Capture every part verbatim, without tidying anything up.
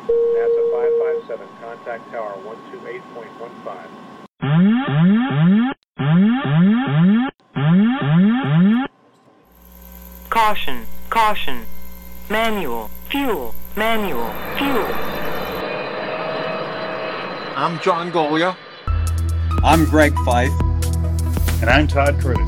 NASA five five seven, contact tower one two eight point one five. Caution, caution. Manual, fuel, manual, fuel. I'm John Golia. I'm Greg Fife. And I'm Todd Curtis.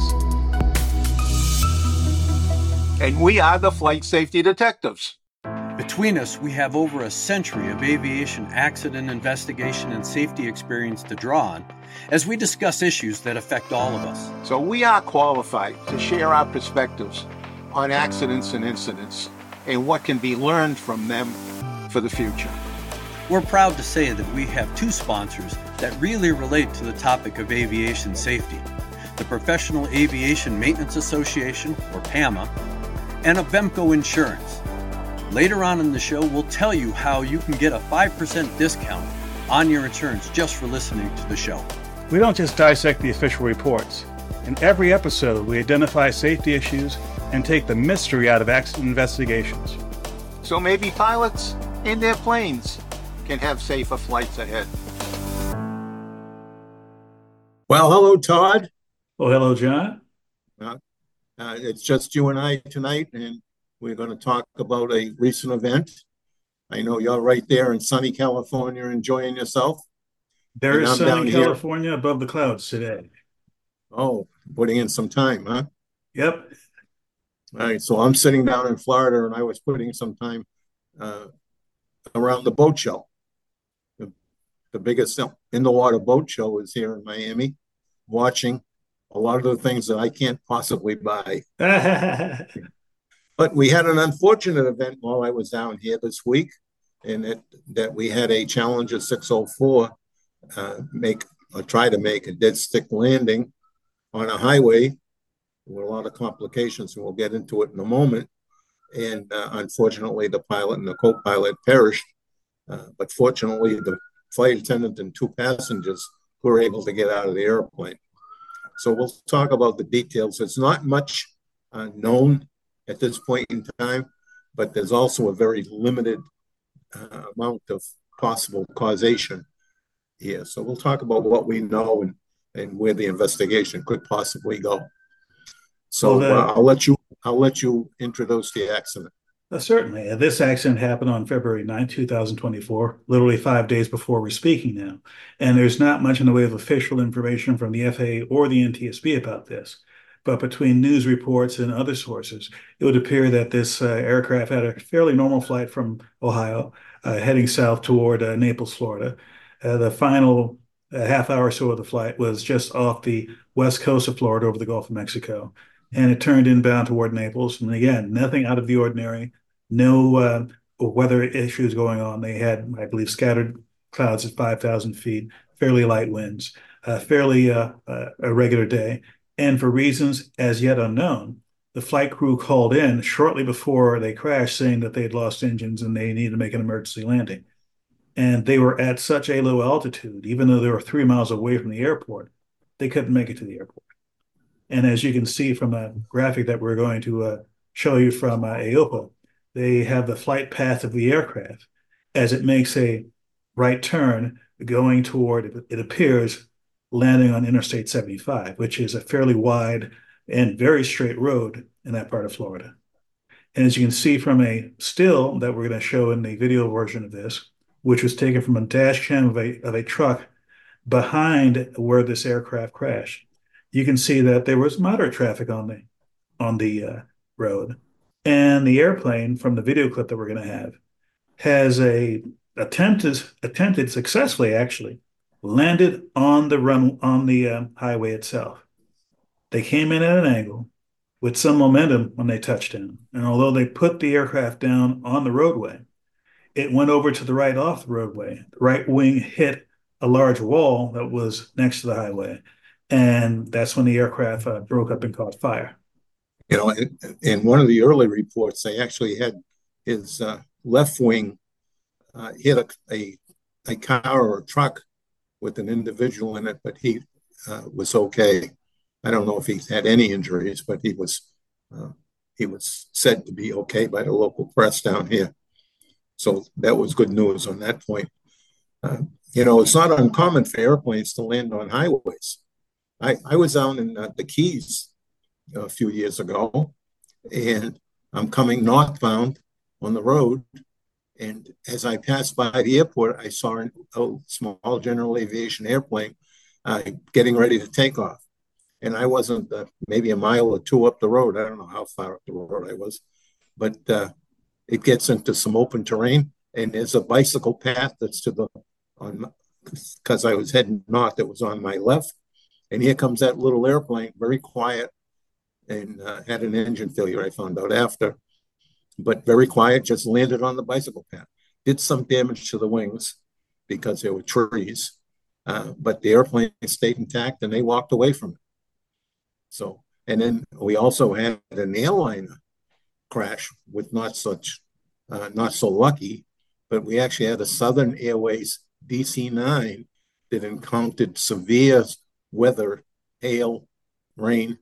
And we are the Flight Safety Detectives. Between us, we have over a century of aviation accident investigation and safety experience to draw on as we discuss issues that affect all of us. So we are qualified to share our perspectives on accidents and incidents and what can be learned from them for the future. We're proud to say that we have two sponsors that really relate to the topic of aviation safety: the Professional Aviation Maintenance Association, or PAMA, and Avemco Insurance. Later on in the show, we'll tell you how you can get a five percent discount on your insurance just for listening to the show. We don't just dissect the official reports. In every episode, we identify safety issues and take the mystery out of accident investigations. So maybe pilots and their planes can have safer flights ahead. Well, hello, Todd. Oh, hello, John. Uh, uh, it's just you and I tonight, and we're going to talk about a recent event. I know you're right there in sunny California enjoying yourself. There is sunny here. California above the clouds today. Oh, putting in some time, huh? Yep. All right, so I'm sitting down in Florida, and I was putting some time uh, around the boat show. The, the biggest in-the-water boat show is here in Miami, watching a lot of the things that I can't possibly buy. But we had an unfortunate event while I was down here this week, and that, that we had a Challenger six oh four uh, make or try to make a dead stick landing on a highway with a lot of complications, and we'll get into it in a moment. And uh, unfortunately, the pilot and the co-pilot perished. Uh, but fortunately, the flight attendant and two passengers were able to get out of the airplane. So we'll talk about the details. It's not much uh, known at this point in time, but there's also a very limited uh, amount of possible causation here. So we'll talk about what we know and, and where the investigation could possibly go. So well, uh, I'll let you I'll let you introduce the accident. Uh, certainly. Uh, this accident happened on February ninth, twenty twenty-four, literally five days before we're speaking now. And there's not much in the way of official information from the F A A or the N T S B about this. But between news reports and other sources, it would appear that this uh, aircraft had a fairly normal flight from Ohio, uh, heading south toward uh, Naples, Florida. Uh, the final uh, half hour or so of the flight was just off the west coast of Florida over the Gulf of Mexico. And it turned inbound toward Naples. And again, nothing out of the ordinary, no uh, weather issues going on. They had, I believe, scattered clouds at five thousand feet, fairly light winds, uh, fairly uh, uh, a regular day. And for reasons as yet unknown, the flight crew called in shortly before they crashed saying that they had lost engines and they needed to make an emergency landing. And they were at such a low altitude, even though they were three miles away from the airport, they couldn't make it to the airport. And as you can see from a graphic that we're going to uh, show you from uh, A O P A, they have the flight path of the aircraft as it makes a right turn going toward, it appears, landing on Interstate seventy-five, which is a fairly wide and very straight road in that part of Florida. And as you can see from a still that we're going to show in the video version of this, which was taken from a dash cam of a, of a truck behind where this aircraft crashed, you can see that there was moderate traffic on the on the uh, road. And the airplane, from the video clip that we're going to have, has a attempted, attempted successfully, actually, landed on the run on the uh, highway itself. They came in at an angle with some momentum when they touched down. And although they put the aircraft down on the roadway, it went over to the right off the roadway. The right wing hit a large wall that was next to the highway. And that's when the aircraft uh, broke up and caught fire. You know, in, in one of the early reports, they actually had his uh, left wing uh, hit a, a, a car or a truck with an individual in it, but he uh, was okay. I don't know if he had any injuries, but he was uh, he was said to be okay by the local press down here. So that was good news on that point. Uh, you know, it's not uncommon for airplanes to land on highways. I, I was down in uh, the Keys a few years ago, and I'm coming northbound on the road. And as I passed by the airport, I saw an, a small general aviation airplane uh, getting ready to take off. And I wasn't uh, maybe a mile or two up the road. I don't know how far up the road I was, but uh, it gets into some open terrain, and there's a bicycle path that's to the on because I was heading north. It was on my left, and here comes that little airplane, very quiet, and uh, had an engine failure. I found out after, but very quiet, just landed on the bicycle path. Did some damage to the wings because there were trees, uh, but the airplane stayed intact, and they walked away from it. So, and then we also had an airliner crash with not such, uh, not so lucky, but we actually had a Southern Airways D C nine that encountered severe weather, hail, rain,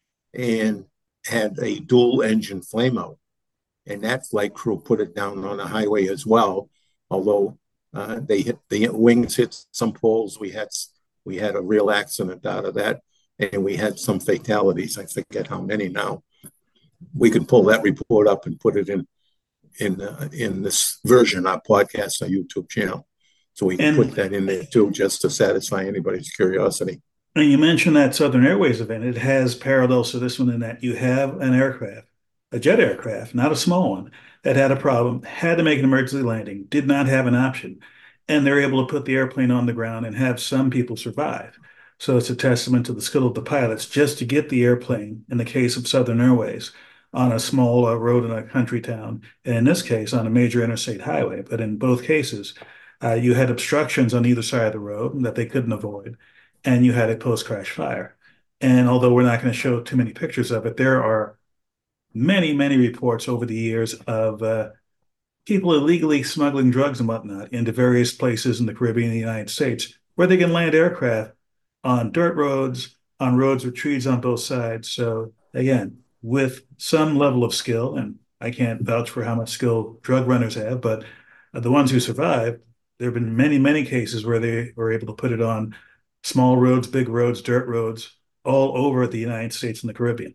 and had a dual engine flameout. And that flight crew put it down on a highway as well, although uh, they hit the wings hit some poles. We had we had a real accident out of that, and we had some fatalities. I forget how many now. We can pull that report up and put it in in uh, in this version, our podcast, our YouTube channel, so we can and, put that in there too, just to satisfy anybody's curiosity. And you mentioned that Southern Airways event. It has parallels to this one in that you have an aircraft, a jet aircraft, not a small one, that had a problem, had to make an emergency landing, did not have an option, and they're able to put the airplane on the ground and have some people survive. So it's a testament to the skill of the pilots just to get the airplane, in the case of Southern Airways, on a small uh, road in a country town, and in this case, on a major interstate highway. But in both cases, uh, you had obstructions on either side of the road that they couldn't avoid, and you had a post-crash fire. And although we're not going to show too many pictures of it, there are many, many reports over the years of uh, people illegally smuggling drugs and whatnot into various places in the Caribbean and the United States, where they can land aircraft on dirt roads, on roads with trees on both sides. So again, with some level of skill, and I can't vouch for how much skill drug runners have, but uh, the ones who survive, there have been many, many cases where they were able to put it on small roads, big roads, dirt roads, all over the United States and the Caribbean.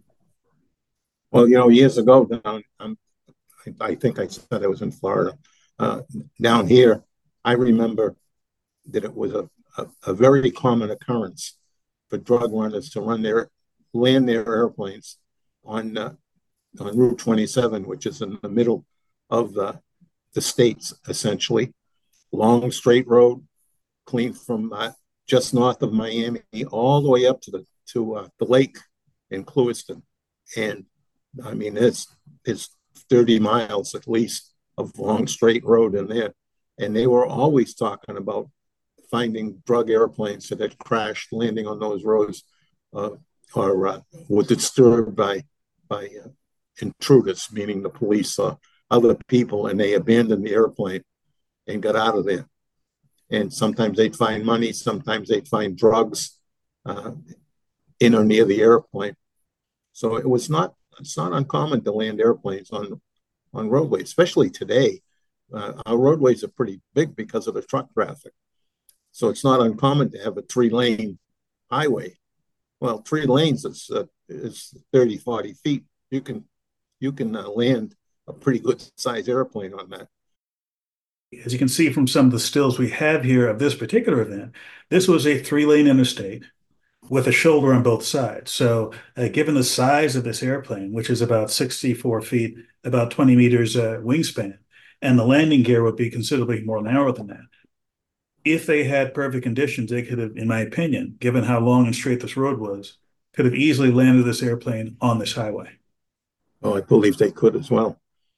Well, you know, years ago, down, um, I, I think I said I was in Florida. Uh, down here, I remember that it was a, a, a very common occurrence for drug runners to run their land their airplanes on uh, on Route twenty-seven, which is in the middle of the the states, essentially. Long, straight road, clean from uh, just north of Miami all the way up to the to uh, the lake in Clewiston. And I mean, it's it's thirty miles at least of long, straight road in there. And they were always talking about finding drug airplanes that had crashed, landing on those roads, uh, or uh, were disturbed by by uh, intruders, meaning the police or other people, and they abandoned the airplane and got out of there. And sometimes they'd find money, sometimes they'd find drugs uh, in or near the airplane. So it was not, it's not uncommon to land airplanes on, on roadways, especially today. Uh, our roadways are pretty big because of the truck traffic. So it's not uncommon to have a three lane highway. Well, three lanes is, uh, is thirty, forty feet. You can, you can uh, land a pretty good size airplane on that. As you can see from some of the stills we have here of this particular event, this was a three-lane interstate with a shoulder on both sides. So uh, given the size of this airplane, which is about sixty-four feet, about twenty meters uh, wingspan, and the landing gear would be considerably more narrow than that. If they had perfect conditions, they could have, in my opinion, given how long and straight this road was, could have easily landed this airplane on this highway. Oh, I believe they could as well.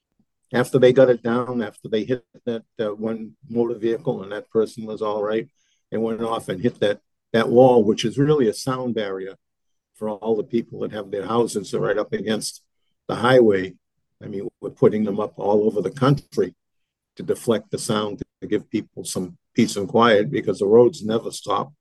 After they got it down, after they hit that uh, one motor vehicle and that person was all right, and went off and hit that, that wall, which is really a sound barrier for all the people that have their houses right up against the highway. I mean, we're putting them up all over the country to deflect the sound, to give people some peace and quiet, because the roads never stop.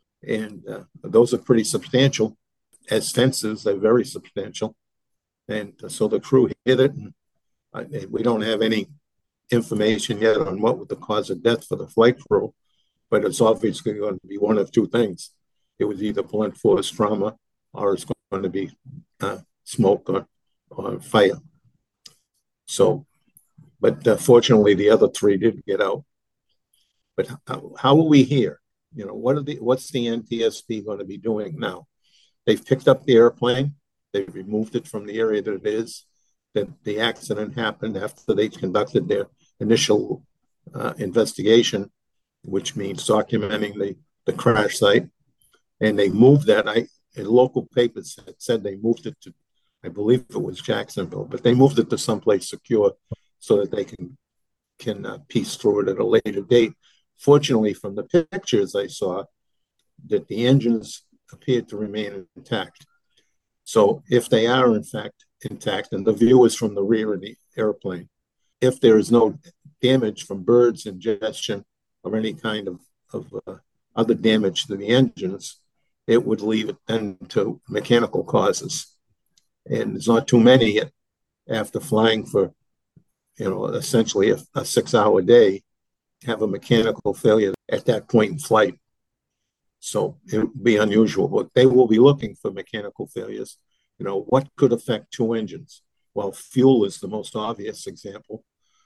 And uh, those are pretty substantial. As fences, they're very substantial. And uh, so the crew hit it. And uh, we don't have any information yet on what was the cause of death for the flight crew, but it's obviously going to be one of two things. It was either blunt force trauma or it's going to be uh, smoke or, or fire. So, but uh, fortunately, the other three did get out. But how, how are we here? You know, what are the what's the N T S B going to be doing now? They've picked up the airplane. They've removed it from the area that it is. That the accident happened after they conducted their initial uh, investigation, which means documenting the, the crash site. And they moved that. I in local papers said they moved it to, I believe it was Jacksonville, but they moved it to someplace secure so that they can can uh, piece through it at a later date. Fortunately, from the pictures I saw, that the engines appeared to remain intact. So if they are in fact intact, and the view is from the rear of the airplane, if there is no damage from birds, ingestion, or any kind of, of uh, other damage to the engines, it would leave it then to mechanical causes. And there's not too many yet after flying for, you know, essentially a, a six-hour day, have a mechanical failure at that point in flight. So it would be unusual, but they will be looking for mechanical failures. You know, what could affect two engines? Well, fuel is the most obvious example.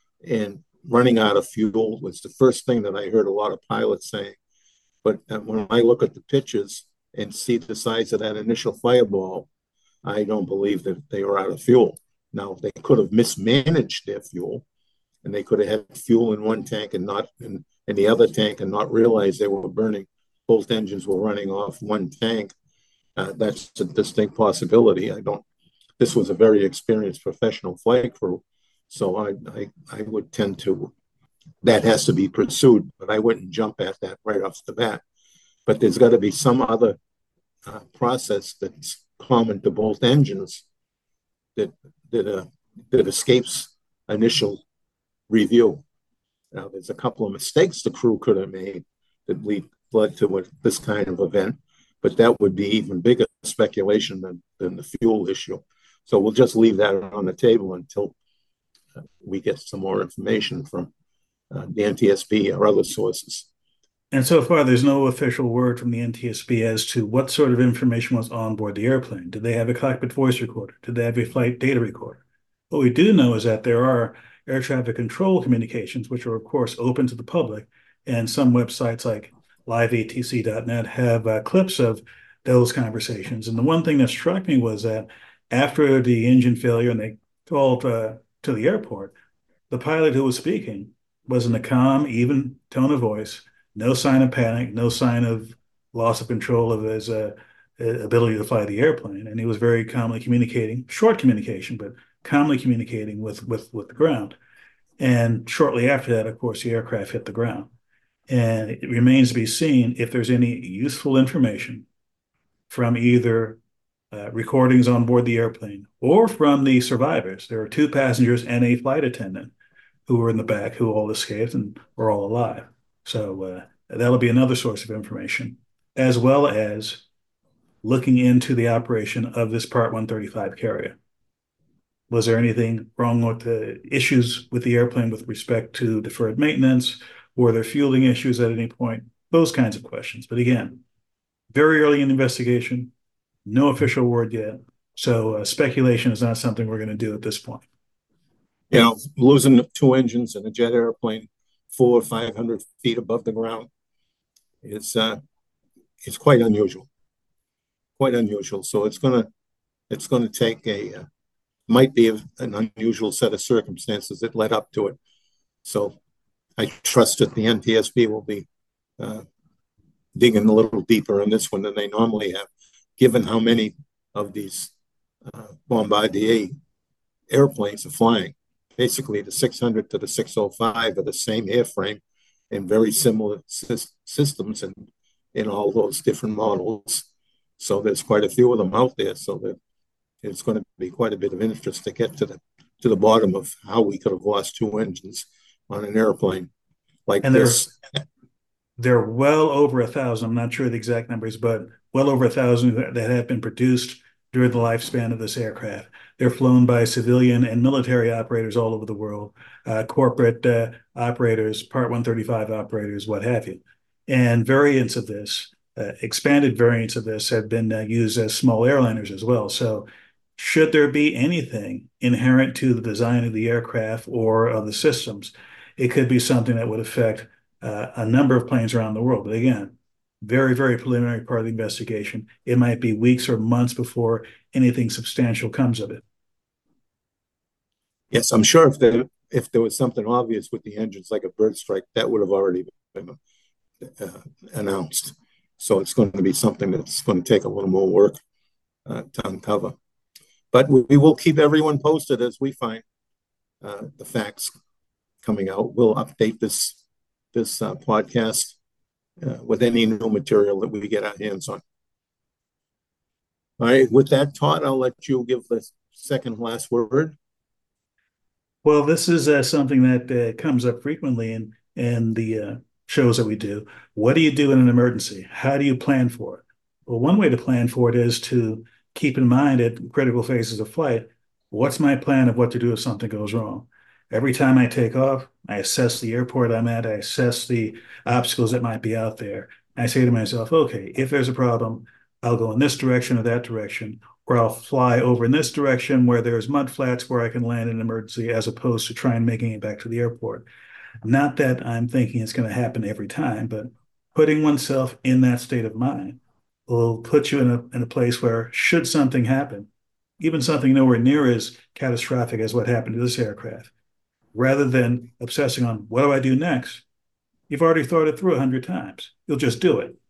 And running out of fuel was the first thing that I heard a lot of pilots saying. But when I look at the pictures and see the size of that initial fireball, I don't believe that they were out of fuel. Now, they could have mismanaged their fuel, and they could have had fuel in one tank and not in, in the other tank and not realize they were burning. Both engines were running off one tank. Uh, that's a distinct possibility. I don't, this was a very experienced professional flight crew. So I, I, I would tend to, that has to be pursued, but I wouldn't jump at that right off the bat. But there's got to be some other uh, process that's common to both engines that, that, uh, that escapes initial review. Now, there's a couple of mistakes the crew could have made that lead, led to what, this kind of event, but that would be even bigger speculation than, than the fuel issue. So we'll just leave that on the table until uh, we get some more information from uh, the N T S B or other sources. And so far, there's no official word from the N T S B as to what sort of information was on board the airplane. Did they have a cockpit voice recorder? Did they have a flight data recorder? What we do know is that there are air traffic control communications, which are, of course, open to the public. And some websites like live A T C dot net have uh, clips of those conversations. And the one thing that struck me was that after the engine failure and they called uh, to the airport, the pilot who was speaking was in a calm, even tone of voice, no sign of panic, no sign of loss of control of his uh, ability to fly the airplane. And he was very calmly communicating, short communication, but calmly communicating with, with, with the ground. And shortly after that, of course, the aircraft hit the ground. And it remains to be seen if there's any useful information from either uh, recordings on board the airplane or from the survivors. There are two passengers and a flight attendant who were in the back who all escaped and were all alive. So uh, that'll be another source of information, as well as looking into the operation of this Part one thirty-five carrier. Was there anything wrong with the issues with the airplane with respect to deferred maintenance? Were there fueling issues at any point? Those kinds of questions. But again, very early in the investigation, no official word yet. So uh, speculation is not something we're going to do at this point. You know, losing two engines in a jet airplane four or five hundred feet above the ground is uh, it's quite unusual. Quite unusual. So it's gonna it's gonna take a uh, might be a, an unusual set of circumstances that led up to it. So I trust that the N T S B will be uh, digging a little deeper on this one than they normally have, given how many of these uh, Bombardier airplanes are flying. Basically, the six hundred to the six oh five are the same airframe and very similar sy- systems in, in all those different models. So there's quite a few of them out there. So that it's going to be quite a bit of interest to get to the to the bottom of how we could have lost two engines on an airplane like and this. They're, they're well over a thousand. I'm not sure the exact numbers, but well over a thousand that have been produced during the lifespan of this aircraft. They're flown by civilian and military operators all over the world, uh, corporate uh, operators, Part one thirty-five operators, what have you. And variants of this, uh, expanded variants of this have been uh, used as small airliners as well. So should there be anything inherent to the design of the aircraft or of the systems, it could be something that would affect uh, a number of planes around the world. But again, very, very preliminary part of the investigation. It might be weeks or months before anything substantial comes of it. Yes, I'm sure if there, if there was something obvious with the engines, like a bird strike, that would have already been uh, announced. So it's going to be something that's going to take a little more work uh, to uncover. But we will keep everyone posted as we find uh, the facts coming out. We'll update this this uh, podcast uh, with any new material that we get our hands on. All right, with that, Todd, I'll let you give the second last word. Well, this is uh, something that uh, comes up frequently in, in the uh, shows that we do. What do you do in an emergency? How do you plan for it? Well, one way to plan for it is to keep in mind at critical phases of flight, what's my plan of what to do if something goes wrong? Every time I take off, I assess the airport I'm at, I assess the obstacles that might be out there. I say to myself, okay, if there's a problem, I'll go in this direction or that direction, or I'll fly over in this direction where there's mud flats where I can land in an emergency, as opposed to trying making it back to the airport. Not that I'm thinking it's going to happen every time, but putting oneself in that state of mind will put you in a, in a place where, should something happen, even something nowhere near as catastrophic as what happened to this aircraft, rather than obsessing on what do I do next, you've already thought it through a hundred times. You'll just do it.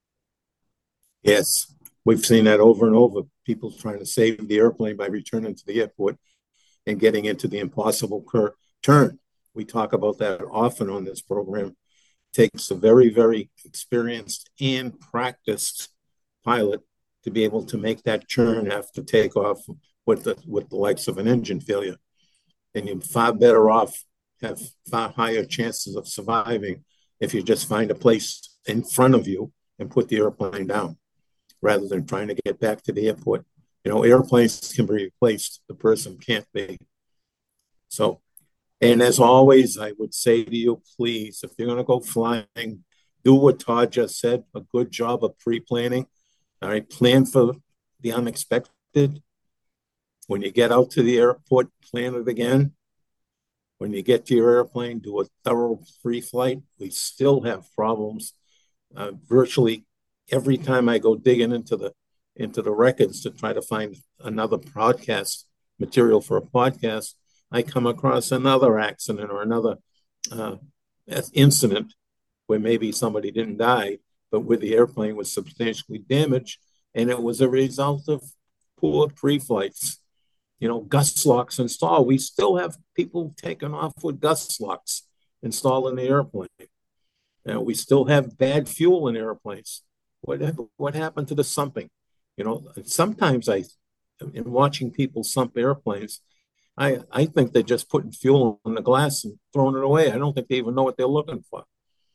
Yes, we've seen that over and over. People trying to save the airplane by returning to the airport and getting into the impossible cur- turn. We talk about that often on this program. It takes a very, very experienced and practiced pilot to be able to make that turn after takeoff with the with the likes of an engine failure. And you're far better off, have far higher chances of surviving if you just find a place in front of you and put the airplane down, rather than trying to get back to the airport. You know, airplanes can be replaced, the person can't be. So, and as always, I would say to you, please, if you're going to go flying, do what Todd just said, a good job of pre-planning. All right, plan for the unexpected. When you get out to the airport, plan it again. When you get to your airplane, do a thorough pre-flight. We still have problems. Uh, virtually every time I go digging into the into the records to try to find another podcast material for a podcast, I come across another accident or another uh, incident where maybe somebody didn't die, but where the airplane was substantially damaged, and it was a result of poor pre-flights. You know, gust locks installed. We still have people taking off with gust locks installed in the airplane. And we still have bad fuel in airplanes. What, what happened to the sumping? You know, sometimes I, in watching people sump airplanes, I, I think they're just putting fuel in the glass and throwing it away. I don't think they even know what they're looking for.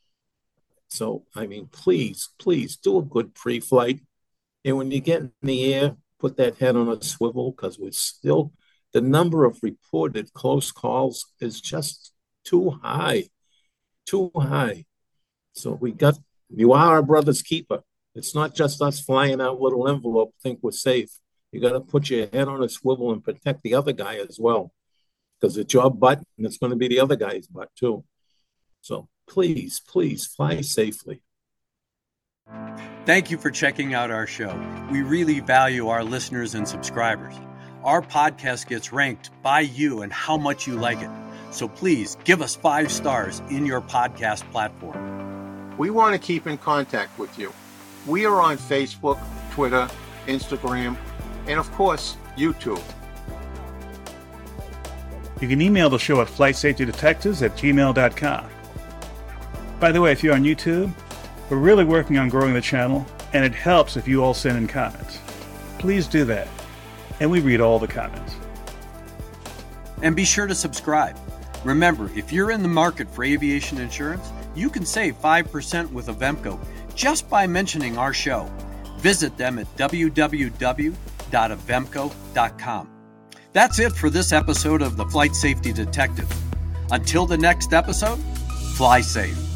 So, I mean, please, please do a good pre-flight. And when you get in the air, put that head on a swivel, because we're still, the number of reported close calls is just too high, too high. So we got, you are our brother's keeper. It's not just us flying out little envelope, think we're safe. You got to put your head on a swivel and protect the other guy as well, because it's your butt and it's going to be the other guy's butt too. So please, please fly safely. Thank you for checking out our show. We really value our listeners and subscribers. Our podcast gets ranked by you and how much you like it. So please give us five stars in your podcast platform. We want to keep in contact with you. We are on Facebook, Twitter, Instagram, and of course, YouTube. You can email the show at flight safety detectives at gmail dot com. By the way, if you're on YouTube, we're really working on growing the channel, and it helps if you all send in comments. Please do that, and we read all the comments. And be sure to subscribe. Remember, if you're in the market for aviation insurance, you can save five percent with Avemco just by mentioning our show. Visit them at w w w dot avemco dot com. That's it for this episode of The Flight Safety Detective. Until the next episode, fly safe.